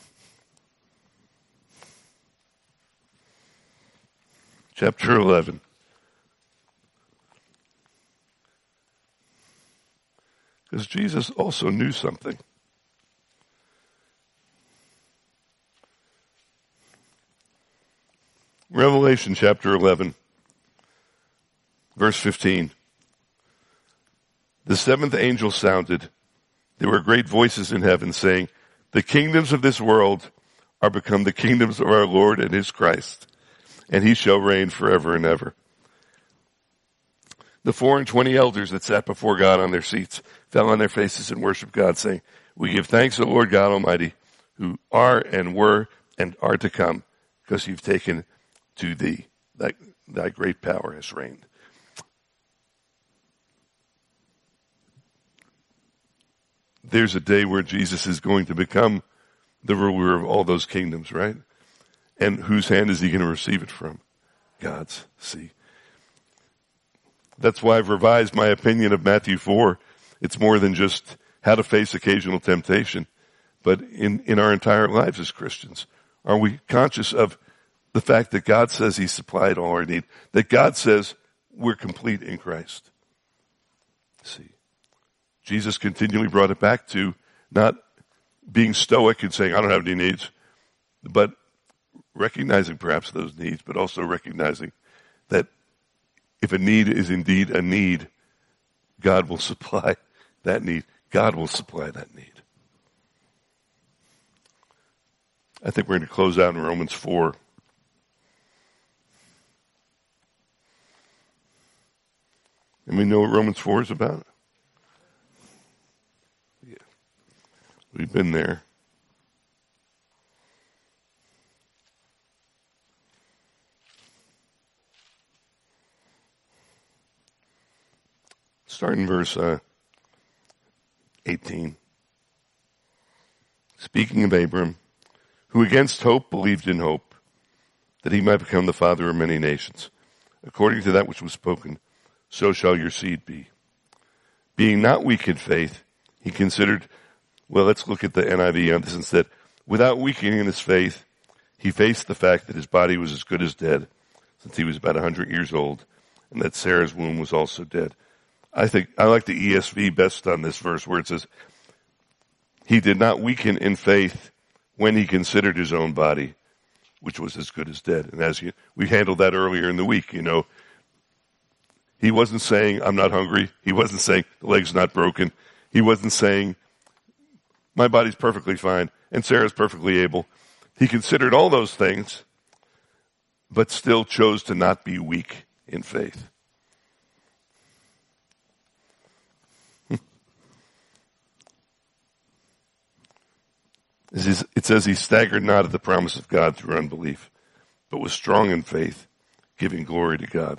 Chapter eleven. Because Jesus also knew something. Revelation chapter eleven, verse fifteen. The seventh angel sounded. There were great voices in heaven saying, the kingdoms of this world are become the kingdoms of our Lord and his Christ, and he shall reign forever and ever. The four and twenty elders that sat before God on their seats fell on their faces and worshiped God, saying, we give thanks to the Lord God Almighty, who are and were and are to come, because you've taken to thee, thy, thy great power has reigned. There's a day where Jesus is going to become the ruler of all those kingdoms, right? And whose hand is he going to receive it from? God's. See? That's why I've revised my opinion of Matthew four. It's more than just how to face occasional temptation, but in, in our entire lives as Christians, are we conscious of the fact that God says he supplied all our need, that God says we're complete in Christ? See, Jesus continually brought it back to not being stoic and saying, I don't have any needs, but recognizing perhaps those needs, but also recognizing that if a need is indeed a need, God will supply that need. God will supply that need. I think we're going to close out in Romans four. And we know what Romans four is about? Yeah. We've been there. Start in verse uh, eighteen. Speaking of Abram, who against hope believed in hope, that he might become the father of many nations. According to that which was spoken, so shall your seed be. Being not weak in faith, he considered, well, let's look at the N I V on this instead. Without weakening in his faith, he faced the fact that his body was as good as dead, since he was about one hundred years old, and that Sarah's womb was also dead. I think, I like the E S V best on this verse where it says, he did not weaken in faith when he considered his own body, which was as good as dead. And as you, we handled that earlier in the week, you know, he wasn't saying, I'm not hungry. He wasn't saying, the leg's not broken. He wasn't saying, my body's perfectly fine and Sarah's perfectly able. He considered all those things, but still chose to not be weak in faith. It says he staggered not at the promise of God through unbelief, but was strong in faith, giving glory to God.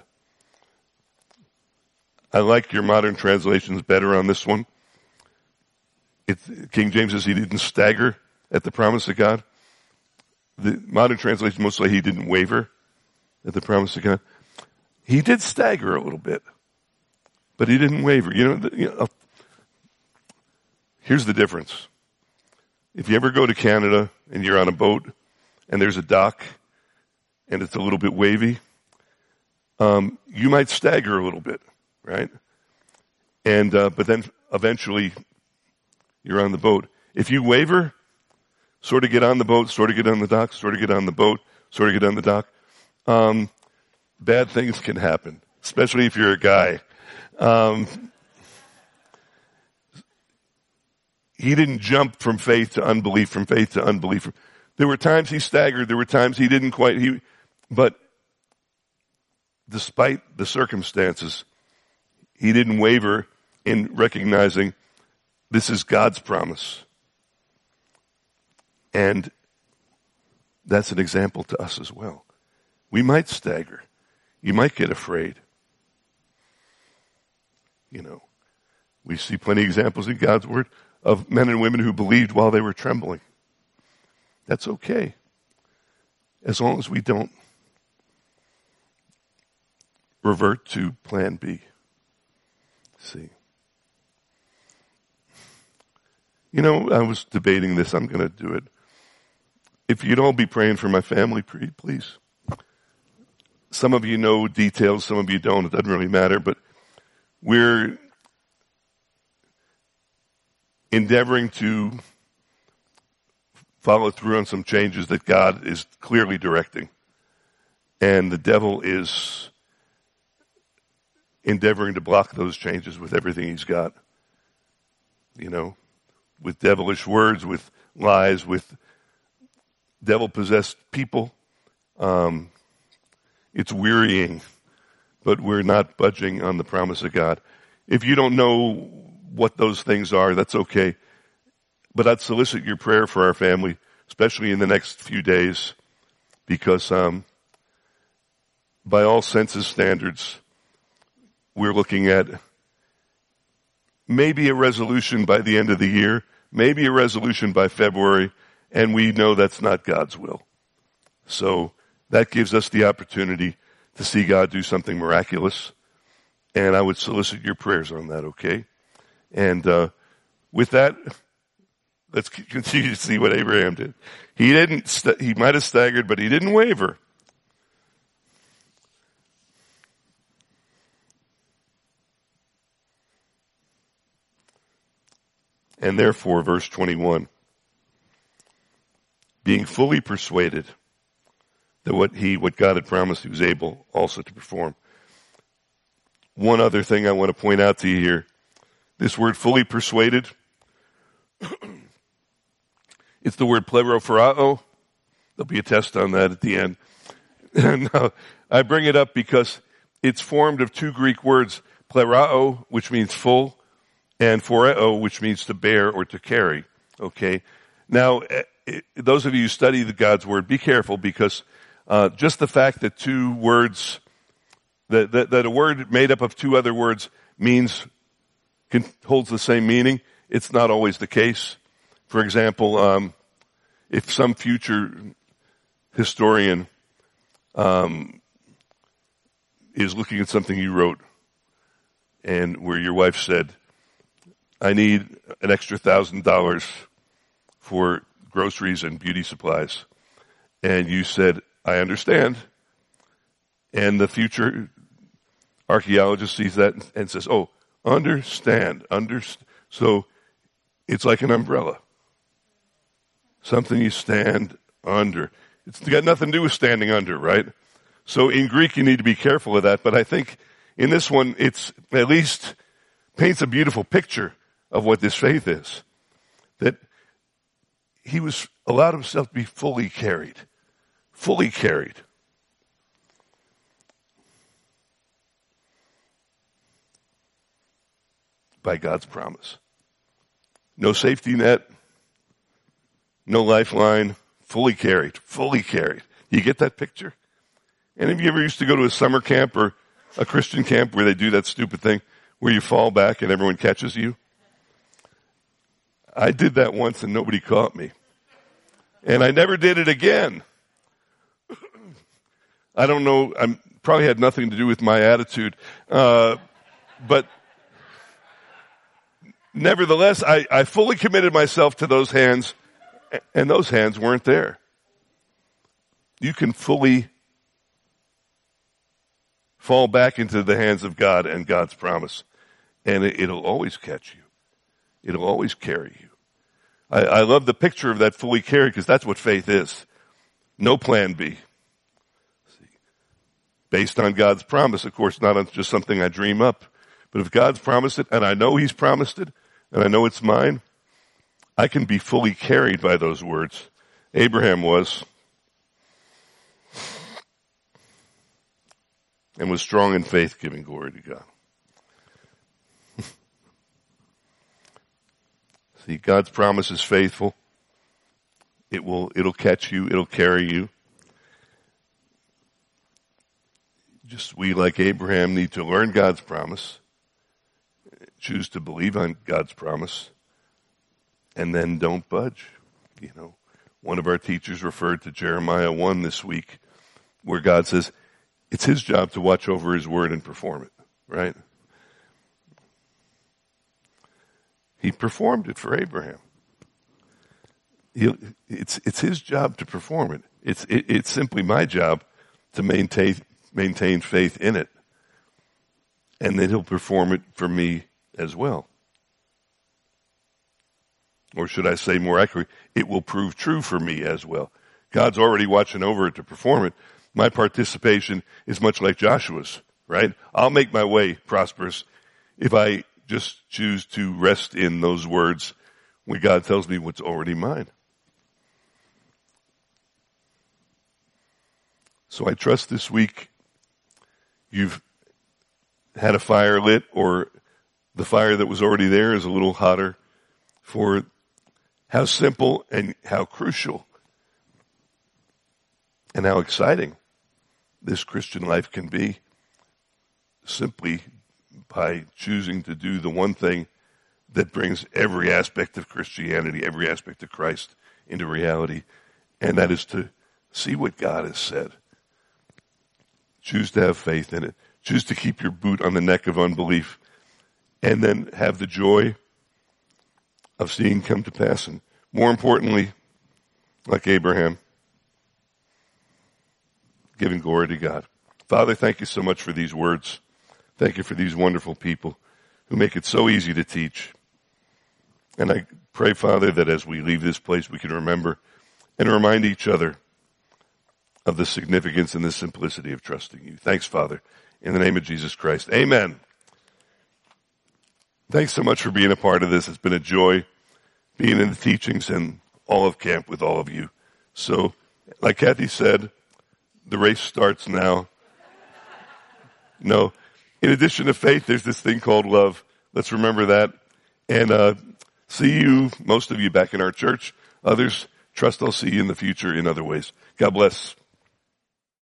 I like your modern translations better on this one. It, King James says he didn't stagger at the promise of God. The modern translation most say he didn't waver at the promise of God. He did stagger a little bit, but he didn't waver. You know, the, you know, here's the difference. If you ever go to Canada and you're on a boat and there's a dock and it's a little bit wavy, um, you might stagger a little bit, right? And uh, but then eventually you're on the boat. If you waver, sort of get on the boat, sort of get on the dock, sort of get on the boat, sort of get on the dock, um, bad things can happen, especially if you're a guy. Um, He didn't jump from faith to unbelief, from faith to unbelief. There were times he staggered. There were times he didn't quite. He, but despite the circumstances, he didn't waver in recognizing this is God's promise. And that's an example to us as well. We might stagger. You might get afraid. You know, we see plenty of examples in God's Word of men and women who believed while they were trembling. That's okay, as long as we don't revert to plan B. See. You know, I was debating this. I'm going to do it. If you'd all be praying for my family, please. Some of you know details, some of you don't. It doesn't really matter, but we're endeavoring to follow through on some changes that God is clearly directing. And the devil is endeavoring to block those changes with everything he's got. You know, with devilish words, with lies, with devil-possessed people. Um, it's wearying, but we're not budging on the promise of God. If you don't know what those things are, that's okay. But I'd solicit your prayer for our family, especially in the next few days, because um, by all census standards, we're looking at maybe a resolution by the end of the year, maybe a resolution by February, and we know that's not God's will. So that gives us the opportunity to see God do something miraculous, and I would solicit your prayers on that, okay? And uh, with that, let's continue to see what Abraham did. He didn't, st- he might have staggered, but he didn't waver. And therefore, verse twenty-one, being fully persuaded that what he, what God had promised, he was able also to perform. One other thing I want to point out to you here. This word fully persuaded, it's the word plerotherao. There'll be a test on that at the end. Now, I bring it up because it's formed of two Greek words, plerao, which means full, and phoreo, which means to bear or to carry. Okay? Now, those of you who study the God's Word, be careful because uh, just the fact that two words, that, that, that a word made up of two other words means, can, holds the same meaning, it's not always the case. For example, um, if some future historian um, is looking at something you wrote and where your wife said, I need an extra thousand dollars for groceries and beauty supplies. And you said, I understand. And the future archaeologist sees that and says, oh, understand, understand. So it's like an umbrella. Something you stand under. It's got nothing to do with standing under, right? So in Greek, you need to be careful of that. But I think in this one, it's at least paints a beautiful picture of what this faith is. That he was allowed himself to be fully carried. Fully carried. By God's promise. No safety net. No lifeline. Fully carried. Fully carried. You get that picture? Any of you ever used to go to a summer camp or a Christian camp where they do that stupid thing where you fall back and everyone catches you? I did that once and nobody caught me. And I never did it again. I don't know, I probably had nothing to do with my attitude. Uh, but nevertheless, I, I fully committed myself to those hands, and those hands weren't there. You can fully fall back into the hands of God and God's promise, and it, it'll always catch you. It'll always carry you. I, I love the picture of that fully carried because that's what faith is. No plan B. See, based on God's promise, of course, not on just something I dream up. But if God's promised it, and I know He's promised it, and I know it's mine, I can be fully carried by those words. Abraham was. And was strong in faith, giving glory to God. See, God's promise is faithful. It will, it'll catch you. It'll carry you. Just we, like Abraham, need to learn God's promise, choose to believe on God's promise, and then don't budge. You know, one of our teachers referred to Jeremiah one this week, where God says it's His job to watch over His word and perform it, right? He performed it for Abraham. He, it's, it's His job to perform it. It's, it, it's simply my job to maintain, maintain faith in it. And then He'll perform it for me as well. Or should I say more accurately, it will prove true for me as well. God's already watching over it to perform it. My participation is much like Joshua's, right? I'll make my way prosperous if I just choose to rest in those words when God tells me what's already mine. So I trust this week you've had a fire lit, or the fire that was already there is a little hotter, for how simple and how crucial and how exciting this Christian life can be, simply by choosing to do the one thing that brings every aspect of Christianity, every aspect of Christ into reality, and that is to see what God has said. Choose to have faith in it. Choose to keep your boot on the neck of unbelief, and then have the joy of seeing come to pass and More importantly, like Abraham, giving glory to God. Father, thank you so much for these words. Thank you for these wonderful people who make it so easy to teach. And I pray, Father, that as we leave this place, we can remember and remind each other of the significance and the simplicity of trusting you. Thanks, Father, in the name of Jesus Christ. Amen. Thanks so much for being a part of this. It's been a joy being in the teachings and all of camp with all of you. So, like Kathy said, the race starts now. No, in addition to faith, there's this thing called love. Let's remember that. And uh, see you, most of you, back in our church. Others, trust I'll see you in the future in other ways. God bless.